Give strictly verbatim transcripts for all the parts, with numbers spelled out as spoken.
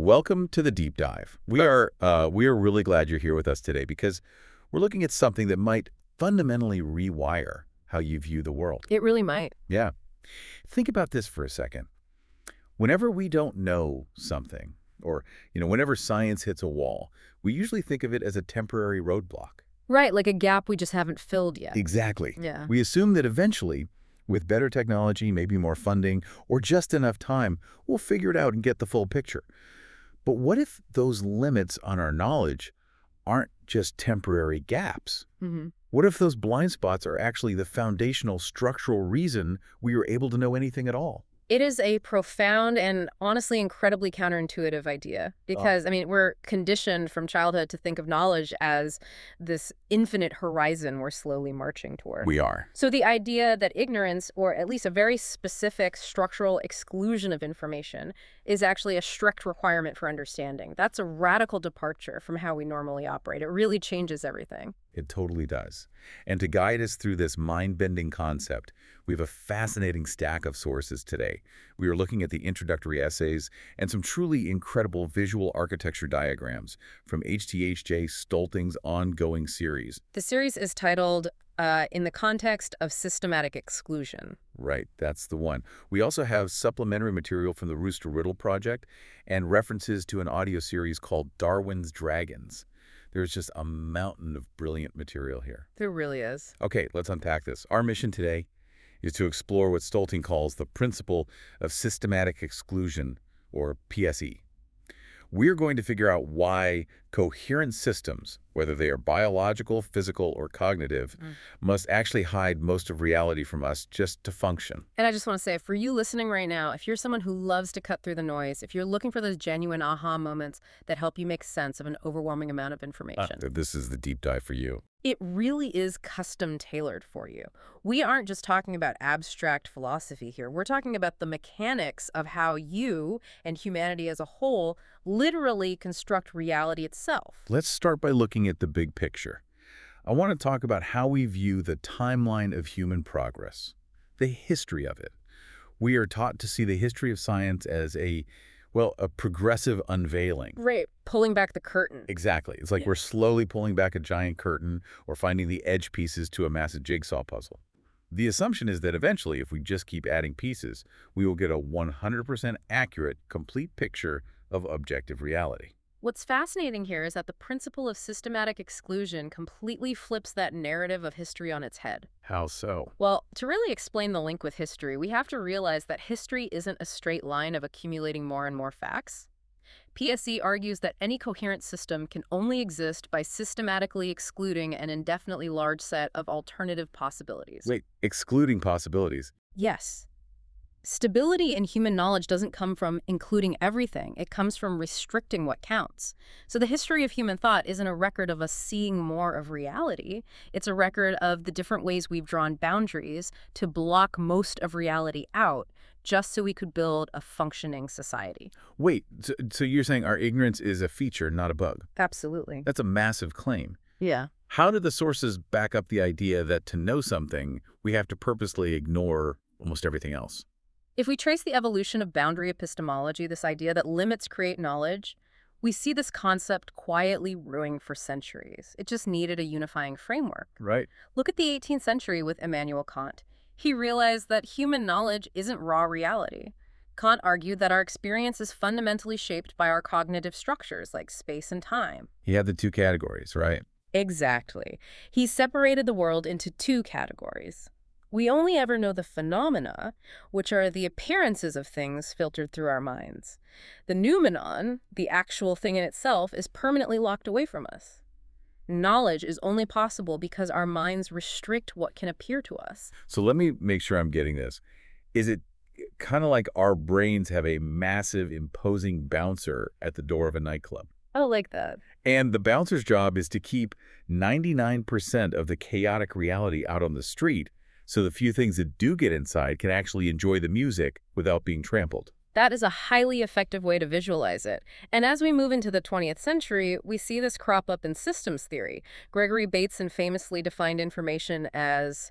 welcome to the deep dive. We are uh, we are really glad you're here with us today because we're looking at something that might fundamentally rewire how you view the world. It really might. Yeah. Think about this for a second. Whenever we don't know something, or you know, whenever science hits a wall, we usually think of it as a temporary roadblock. Right, like a gap we just haven't filled yet. Exactly. Yeah. We assume that eventually, with better technology, maybe more funding, or just enough time, we'll figure it out and get the full picture. But what if those limits on our knowledge aren't just temporary gaps? Mm-hmm. What if those blind spots are actually the foundational structural reason we are able to know anything at all? It is a profound and honestly incredibly counterintuitive idea because, I mean, we're conditioned from childhood to think of knowledge as this infinite horizon we're slowly marching toward. We are. So the idea that ignorance, or at least a very specific structural exclusion of information, is actually a strict requirement for understanding. That's a radical departure from how we normally operate. It really changes everything. It totally does. And to guide us through this mind-bending concept, we have a fascinating stack of sources today. We are looking at the introductory essays and some truly incredible visual architecture diagrams from H T H J Stolting's ongoing series. The series is titled uh, In the Context of Systematic Exclusion. Right, that's the one. We also have supplementary material from the Rooster Riddle Project and references to an audio series called Darwin's Dragons. There's just a mountain of brilliant material here. There really is. Okay, let's unpack this. Our mission today is to explore what Stolting calls the principle of systematic exclusion, or P S E. We're going to figure out why coherent systems, whether they are biological, physical, or cognitive, mm. must actually hide most of reality from us just to function. And I just want to say, for you listening right now, if you're someone who loves to cut through the noise, if you're looking for those genuine aha moments that help you make sense of an overwhelming amount of information, Uh, this is the deep dive for you. It really is custom tailored for you. We aren't just talking about abstract philosophy here. We're talking about the mechanics of how you and humanity as a whole literally construct reality itself. Let's start by looking at the big picture. I want to talk about how we view the timeline of human progress, the history of it. We are taught to see the history of science as a Well, a progressive unveiling. Right, pulling back the curtain. Exactly. It's like yeah. we're slowly pulling back a giant curtain or finding the edge pieces to a massive jigsaw puzzle. The assumption is that eventually, if we just keep adding pieces, we will get a one hundred percent accurate, complete picture of objective reality. What's fascinating here is that the principle of systematic exclusion completely flips that narrative of history on its head. How so? Well, to really explain the link with history, we have to realize that history isn't a straight line of accumulating more and more facts. P S E argues that any coherent system can only exist by systematically excluding an indefinitely large set of alternative possibilities. Wait, excluding possibilities? Yes. Stability in human knowledge doesn't come from including everything. It comes from restricting what counts. So the history of human thought isn't a record of us seeing more of reality. It's a record of the different ways we've drawn boundaries to block most of reality out just so we could build a functioning society. Wait, so, so you're saying our ignorance is a feature, not a bug? Absolutely. That's a massive claim. Yeah. How do the sources back up the idea that to know something, we have to purposely ignore almost everything else? If we trace the evolution of boundary epistemology, this idea that limits create knowledge, we see this concept quietly brewing for centuries. It just needed a unifying framework. Right. Look at the eighteenth century with Immanuel Kant. He realized that human knowledge isn't raw reality. Kant argued that our experience is fundamentally shaped by our cognitive structures like space and time. He had the two categories, right? Exactly. He separated the world into two categories. We only ever know the phenomena, which are the appearances of things filtered through our minds. The noumenon, the actual thing in itself, is permanently locked away from us. Knowledge is only possible because our minds restrict what can appear to us. So let me make sure I'm getting this. Is it kind of like our brains have a massive, imposing bouncer at the door of a nightclub? Oh, like that. And the bouncer's job is to keep ninety-nine percent of the chaotic reality out on the street, so the few things that do get inside can actually enjoy the music without being trampled. That is a highly effective way to visualize it. And as we move into the twentieth century, we see this crop up in systems theory. Gregory Bateson famously defined information as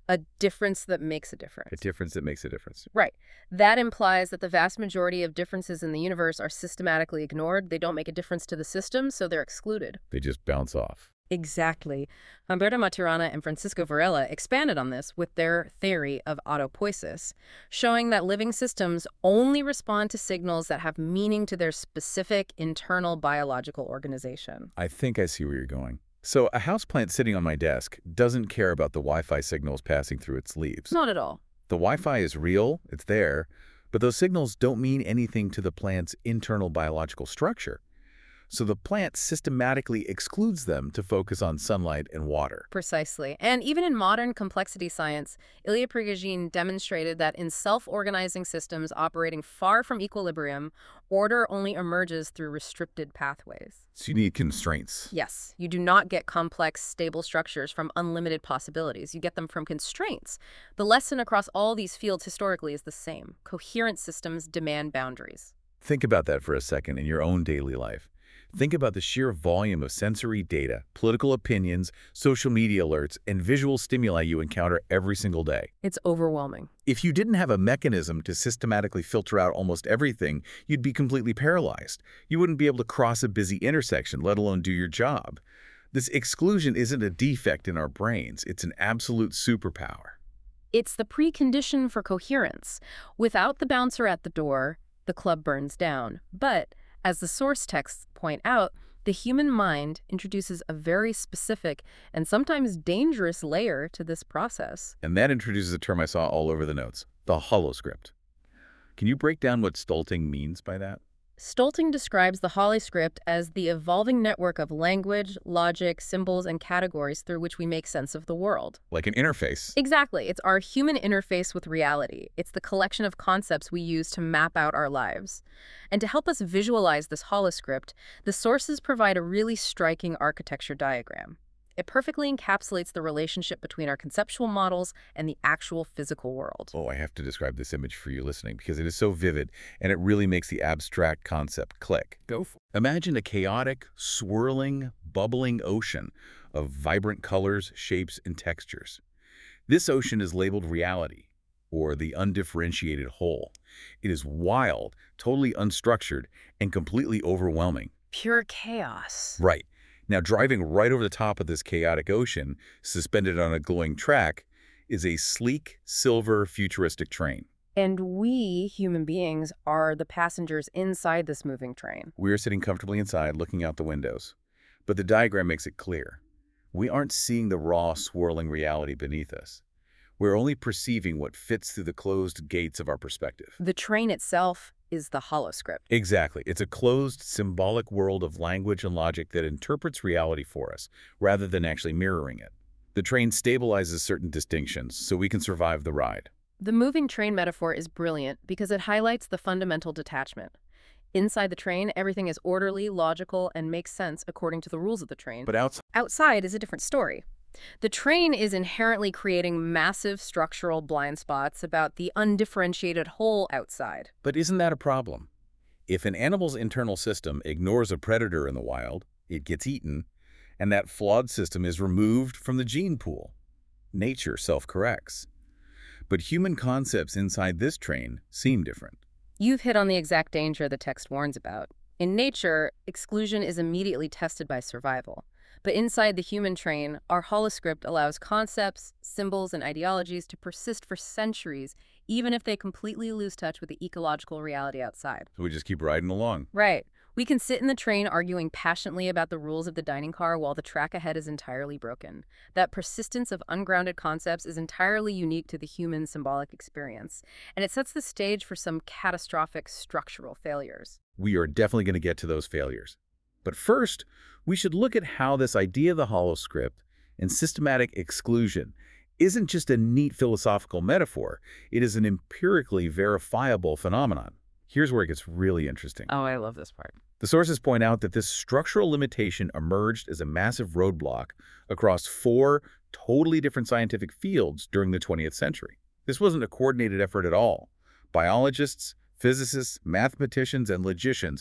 A difference that makes a A difference. difference that makes a difference. Right. That implies that the vast majority of differences in the universe are systematically ignored. They don't make a difference to the system, so they're excluded. They just bounce off. Exactly. Humberto Maturana and Francisco Varela expanded on this with their theory of autopoiesis, showing that living systems only respond to signals that have meaning to their specific internal biological organization. I think I see where you're going. So a houseplant sitting on my desk doesn't care about the Wi-Fi signals passing through its leaves. Not at all. The Wi-Fi is real, it's there, but those signals don't mean anything to the plant's internal biological structure. So the plant systematically excludes them to focus on sunlight and water. Precisely. And even in modern complexity science, Ilya Prigogine demonstrated that in self-organizing systems operating far from equilibrium, order only emerges through restricted pathways. So you need constraints. Yes, you do not get complex, stable structures from unlimited possibilities. You get them from constraints. The lesson across all these fields historically is the same. Coherent systems demand boundaries. Think about that for a second in your own daily life. Think about the sheer volume of sensory data, political opinions, social media alerts, and visual stimuli you encounter every single day. It's overwhelming. If you didn't have a mechanism to systematically filter out almost everything, you'd be completely paralyzed. You wouldn't be able to cross a busy intersection, let alone do your job. This exclusion isn't a defect in our brains, it's an absolute superpower. It's the precondition for coherence. Without the bouncer at the door, the club burns down. But as the source texts point out, the human mind introduces a very specific and sometimes dangerous layer to this process. And that introduces a term I saw all over the notes, the holoscript. Can you break down what Stolting means by that? Stolting describes the holoscript as the evolving network of language, logic, symbols, and categories through which we make sense of the world. Like an interface. Exactly. It's our human interface with reality. It's the collection of concepts we use to map out our lives. And to help us visualize this holoscript, the sources provide a really striking architecture diagram. It perfectly encapsulates the relationship between our conceptual models and the actual physical world. Oh, I have to describe this image for you listening because it is so vivid and it really makes the abstract concept click. Go for it. Imagine a chaotic, swirling, bubbling ocean of vibrant colors, shapes, and textures. This ocean is labeled reality, or the undifferentiated whole. It is wild, totally unstructured, and completely overwhelming. Pure chaos. Right. Now, driving right over the top of this chaotic ocean, suspended on a glowing track, is a sleek, silver, futuristic train. And we, human beings, are the passengers inside this moving train. We're sitting comfortably inside, looking out the windows. But the diagram makes it clear. We aren't seeing the raw, swirling reality beneath us. We're only perceiving what fits through the closed gates of our perspective. The train itself is the holoscript. Exactly. It's a closed, symbolic world of language and logic that interprets reality for us, rather than actually mirroring it. The train stabilizes certain distinctions, so we can survive the ride. The moving train metaphor is brilliant because it highlights the fundamental detachment. Inside the train, everything is orderly, logical, and makes sense according to the rules of the train. But outside, Outside is a different story. The train is inherently creating massive structural blind spots about the undifferentiated whole outside. but isn't that a problem? If an animal's internal system ignores a predator in the wild, it gets eaten, and that flawed system is removed from the gene pool. Nature self-corrects. But human concepts inside this train seem different. You've hit on the exact danger the text warns about. In nature, exclusion is immediately tested by survival. But inside the human train, our holoscript allows concepts, symbols, and ideologies to persist for centuries, even if they completely lose touch with the ecological reality outside. So we just keep riding along. Right. We can sit in the train arguing passionately about the rules of the dining car while the track ahead is entirely broken. That persistence of ungrounded concepts is entirely unique to the human symbolic experience, and it sets the stage for some catastrophic structural failures. We are definitely going to get to those failures. But first, we should look at how this idea of the holoscript and systematic exclusion isn't just a neat philosophical metaphor. It is an empirically verifiable phenomenon. Here's where it gets really interesting. Oh, I love this part. The sources point out that this structural limitation emerged as a massive roadblock across four totally different scientific fields during the twentieth century. This wasn't a coordinated effort at all. Biologists, physicists, mathematicians, and logicians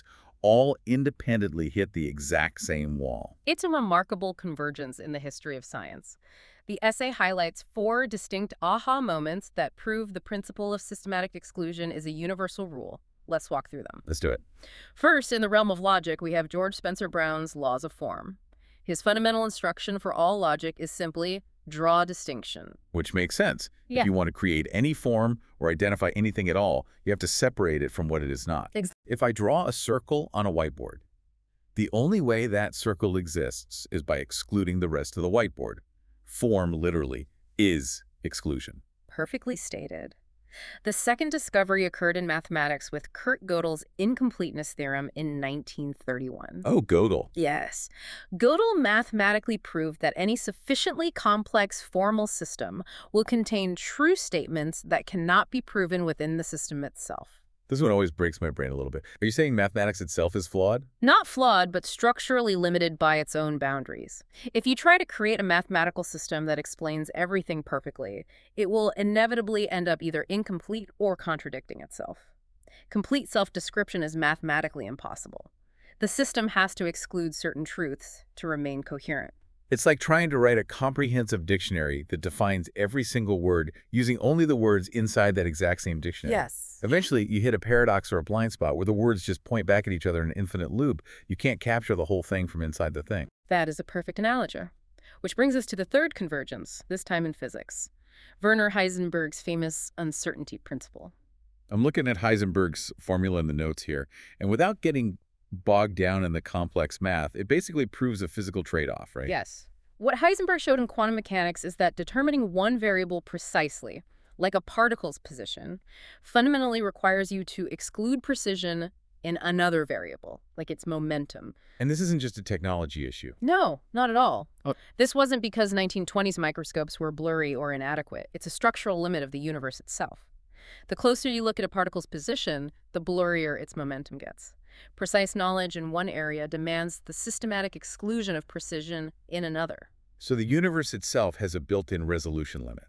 all independently hit the exact same wall. It's a remarkable convergence in the history of science. The essay highlights four distinct aha moments that prove the principle of systematic exclusion is a universal rule. Let's walk through them. Let's do it. First, in the realm of logic, we have George Spencer Brown's laws of form. His fundamental instruction for all logic is simply draw distinction. Which makes sense. Yeah. If you want to create any form or identify anything at all, you have to separate it from what it is not. Ex- If I draw a circle on a whiteboard, the only way that circle exists is by excluding the rest of the whiteboard. Form, literally, is exclusion. Perfectly stated. The second discovery occurred in mathematics with Kurt Gödel's incompleteness theorem in nineteen thirty-one. Oh, Gödel. Yes. Gödel mathematically proved that any sufficiently complex formal system will contain true statements that cannot be proven within the system itself. This one always breaks my brain a little bit. Are you saying mathematics itself is flawed? Not flawed, but structurally limited by its own boundaries. If you try to create a mathematical system that explains everything perfectly, it will inevitably end up either incomplete or contradicting itself. Complete self-description is mathematically impossible. The system has to exclude certain truths to remain coherent. It's like trying to write a comprehensive dictionary that defines every single word using only the words inside that exact same dictionary. Yes. Eventually, you hit a paradox or a blind spot where the words just point back at each other in an infinite loop. You can't capture the whole thing from inside the thing. That is a perfect analogy. Which brings us to the third convergence, this time in physics. Werner Heisenberg's famous uncertainty principle. I'm looking at Heisenberg's formula in the notes here, and without getting bogged down in the complex math, it basically proves a physical trade-off, right? Yes. What Heisenberg showed in quantum mechanics is that determining one variable precisely, like a particle's position, fundamentally requires you to exclude precision in another variable, like its momentum. And this isn't just a technology issue. No, not at all. Oh. This wasn't because nineteen twenties microscopes were blurry or inadequate. It's a structural limit of the universe itself. The closer you look at a particle's position, the blurrier its momentum gets. Precise knowledge in one area demands the systematic exclusion of precision in another. So the universe itself has a built-in resolution limit.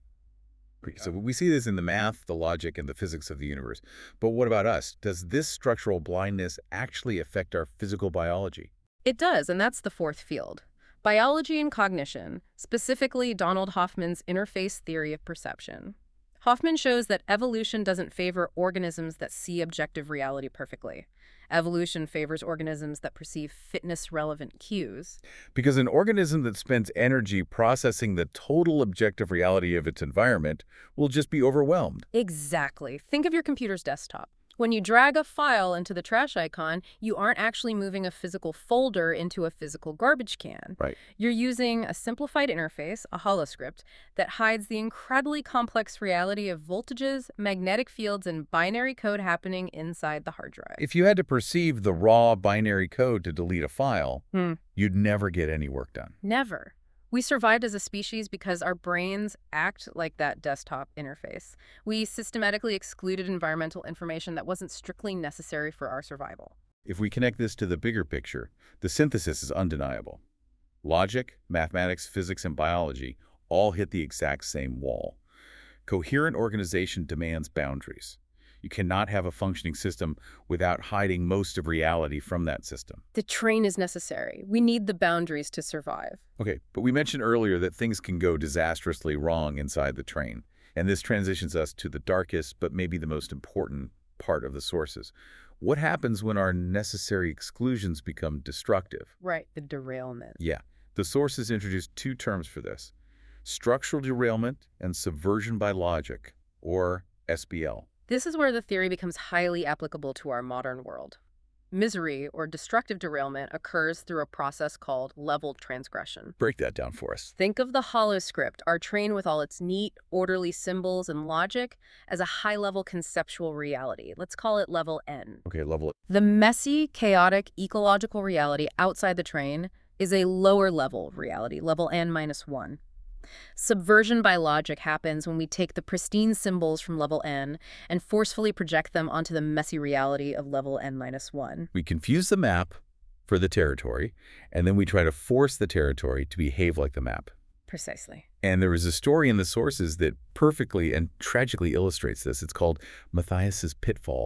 So we see this in the math, the logic, and the physics of the universe. But what about us? Does this structural blindness actually affect our physical biology? It does, and that's the fourth field. Biology and cognition, specifically Donald Hoffman's interface theory of perception. Hoffman shows that evolution doesn't favor organisms that see objective reality perfectly. Evolution favors organisms that perceive fitness-relevant cues. Because an organism that spends energy processing the total objective reality of its environment will just be overwhelmed. Exactly. Think of your computer's desktop. When you drag a file into the trash icon, you aren't actually moving a physical folder into a physical garbage can. Right. You're using a simplified interface, a holoscript, that hides the incredibly complex reality of voltages, magnetic fields, and binary code happening inside the hard drive. If you had to perceive the raw binary code to delete a file, Hmm. you'd never get any work done. Never. We survived as a species because our brains act like that desktop interface. We systematically excluded environmental information that wasn't strictly necessary for our survival. If we connect this to the bigger picture, the synthesis is undeniable. Logic, mathematics, physics, and biology all hit the exact same wall. Coherent organization demands boundaries. You cannot have a functioning system without hiding most of reality from that system. The train is necessary. We need the boundaries to survive. Okay, but we mentioned earlier that things can go disastrously wrong inside the train, and this transitions us to the darkest but maybe the most important part of the sources. What happens when our necessary exclusions become destructive? Right, the derailment. Yeah, the sources introduce two terms for this: structural derailment and subversion by logic, or S B L. This is where the theory becomes highly applicable to our modern world. Misery, or destructive derailment, occurs through a process called level transgression. Break that down for us. Think of the holoscript, our train with all its neat, orderly symbols and logic, as a high-level conceptual reality. Let's call it level N. Okay, level it. The messy, chaotic, ecological reality outside the train is a lower-level reality, level N minus one. Subversion by logic happens when we take the pristine symbols from level N and forcefully project them onto the messy reality of level N minus one. We confuse the map for the territory, and then we try to force the territory to behave like the map. Precisely. And there is a story in the sources that perfectly and tragically illustrates this. It's called Matthias's Pitfall,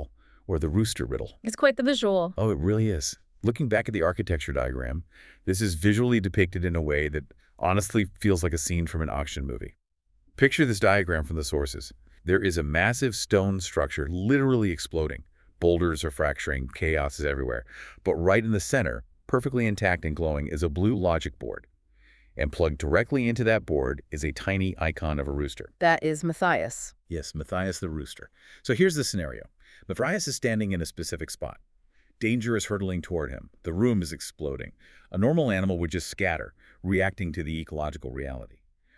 or the rooster riddle. It's quite the visual. Oh, it really is. Looking back at the architecture diagram, this is visually depicted in a way that honestly feels like a scene from an auction movie. Picture this diagram from the sources. There is a massive stone structure literally exploding. Boulders are fracturing, chaos is everywhere. But right in the center, perfectly intact and glowing, is a blue logic board. And plugged directly into that board is a tiny icon of a rooster. That is Matthias. Yes, Matthias the rooster. So here's the scenario. Matthias is standing in a specific spot. Danger is hurtling toward him. The room is exploding. A normal animal would just scatter, reacting to the ecological reality.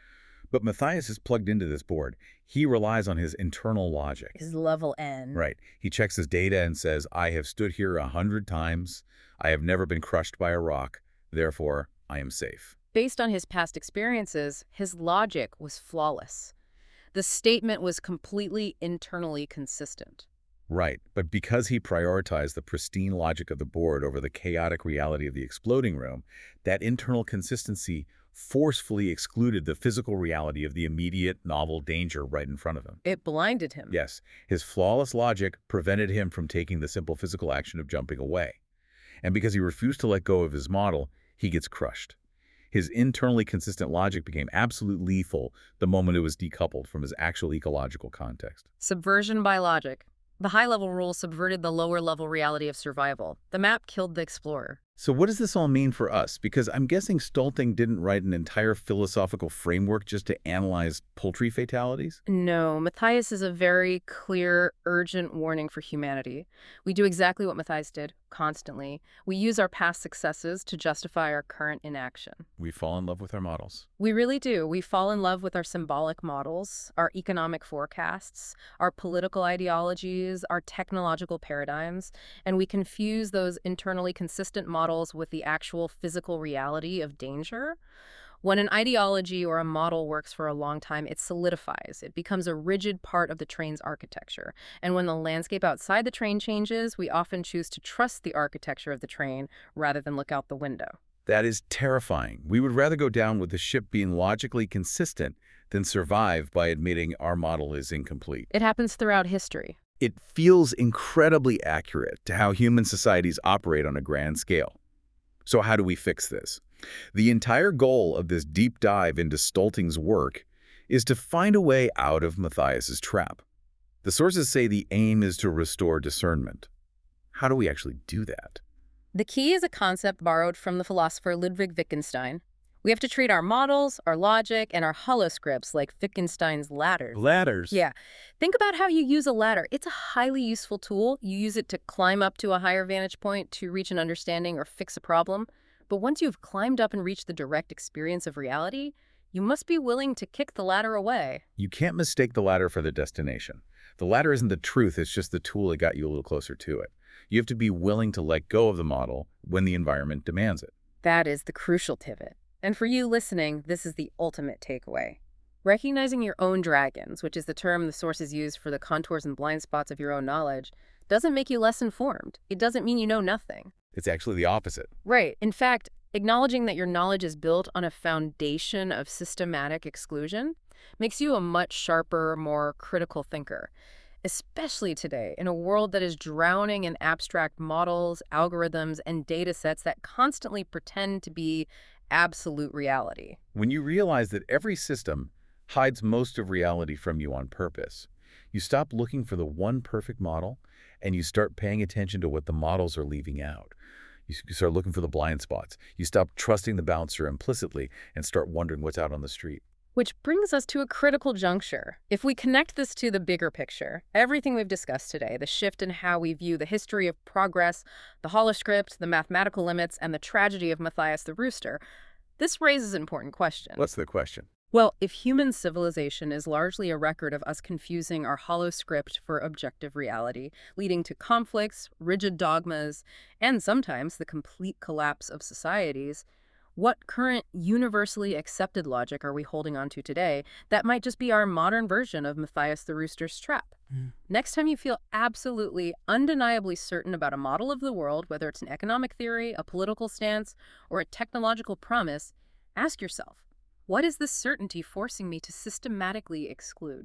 But Matthias is plugged into this board. He relies on his internal logic. His level N. Right. He checks his data and says, I have stood here a hundred times. I have never been crushed by a rock. Therefore, I am safe. Based on his past experiences, his logic was flawless. The statement was completely internally consistent. Right, but because he prioritized the pristine logic of the board over the chaotic reality of the exploding room, that internal consistency forcefully excluded the physical reality of the immediate, novel danger right in front of him. It blinded him. Yes, his flawless logic prevented him from taking the simple physical action of jumping away. And because he refused to let go of his model, he gets crushed. His internally consistent logic became absolutely lethal the moment it was decoupled from his actual ecological context. Subversion by logic. The high-level rule subverted the lower-level reality of survival. The map killed the explorer. So what does this all mean for us? Because I'm guessing Stolting didn't write an entire philosophical framework just to analyze poultry fatalities? No, Matthias is a very clear, urgent warning for humanity. We do exactly what Matthias did, constantly. We use our past successes to justify our current inaction. We fall in love with our models. We really do. We fall in love with our symbolic models, our economic forecasts, our political ideologies, our technological paradigms, and we confuse those internally consistent models with the actual physical reality of danger. When an ideology or a model works for a long time, it solidifies. It becomes a rigid part of the train's architecture. And when the landscape outside the train changes, we often choose to trust the architecture of the train rather than look out the window. That is terrifying. We would rather go down with the ship being logically consistent than survive by admitting our model is incomplete. It happens throughout history. It feels incredibly accurate to how human societies operate on a grand scale. So how do we fix this? The entire goal of this deep dive into Stolting's work is to find a way out of Matthias's trap. The sources say the aim is to restore discernment. How do we actually do that? The key is a concept borrowed from the philosopher Ludwig Wittgenstein. We have to treat our models, our logic, and our holoscripts like Wittgenstein's ladders. Ladders? Yeah. Think about how you use a ladder. It's a highly useful tool. You use it to climb up to a higher vantage point, to reach an understanding or fix a problem. But once you've climbed up and reached the direct experience of reality, you must be willing to kick the ladder away. You can't mistake the ladder for the destination. The ladder isn't the truth, it's just the tool that got you a little closer to it. You have to be willing to let go of the model when the environment demands it. That is the crucial pivot. And for you listening, this is the ultimate takeaway. Recognizing your own dragons, which is the term the sources use for the contours and blind spots of your own knowledge, doesn't make you less informed. It doesn't mean you know nothing. It's actually the opposite. Right. In fact, acknowledging that your knowledge is built on a foundation of systematic exclusion makes you a much sharper, more critical thinker. Especially today, in a world that is drowning in abstract models, algorithms, and data sets that constantly pretend to be absolute reality. When you realize that every system hides most of reality from you on purpose, you stop looking for the one perfect model and you start paying attention to what the models are leaving out. You start looking for the blind spots. You stop trusting the bouncer implicitly and start wondering what's out on the street. Which brings us to a critical juncture. If we connect this to the bigger picture, everything we've discussed today, the shift in how we view the history of progress, the holoscript, the mathematical limits, and the tragedy of Matthias the rooster, this raises important questions. What's the question? Well, if human civilization is largely a record of us confusing our holoscript for objective reality, leading to conflicts, rigid dogmas, and sometimes the complete collapse of societies, what current universally accepted logic are we holding on to today that might just be our modern version of Matthias the rooster's trap? Mm. Next time you feel absolutely, undeniably certain about a model of the world, whether it's an economic theory, a political stance, or a technological promise, ask yourself, what is this certainty forcing me to systematically exclude?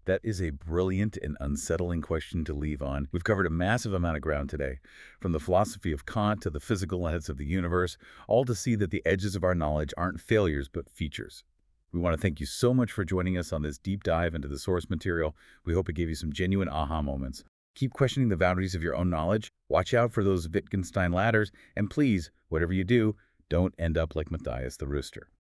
That is a brilliant and unsettling question to leave on. We've covered a massive amount of ground today, from the philosophy of Kant to the physical limits of the universe, all to see that the edges of our knowledge aren't failures but features. We want to thank you so much for joining us on this deep dive into the source material. We hope it gave you some genuine aha moments. Keep questioning the boundaries of your own knowledge, watch out for those Wittgenstein ladders, and please, whatever you do, don't end up like Matthias the rooster.